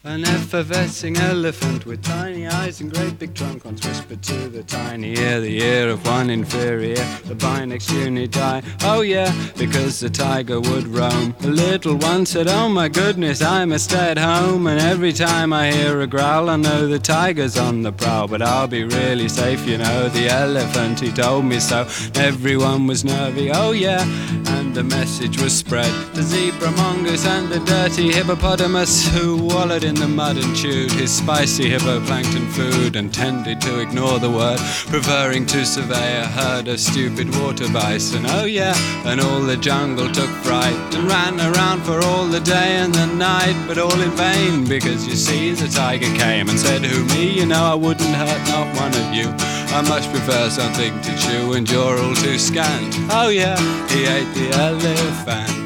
An effervescing elephant with tiny eyes and great big trunk once whispered to the tiny ear, the ear of one inferior, the Binex unidie. Oh yeah, because the tiger would roam. The little one said, oh my goodness, I must stay at home. And every time I hear a growl, I know the tiger's on the prowl. But I'll be really safe, you know, the elephant, he told me so. Everyone was nervy, oh yeah, and the message was spread. The zebra, mongoose and the dirty hippopotamus, who wallowed in the mud and chewed his spicy hippoplankton food and tended to ignore the word, preferring to survey a herd of stupid water bison. Oh yeah, and all the jungle took fright and ran around for all the day and the night, but all in vain, because you see the tiger came and said, who me? You know I wouldn't hurt not one of you. I much prefer something to chew and you're all too scant. Oh yeah, he ate the elephant.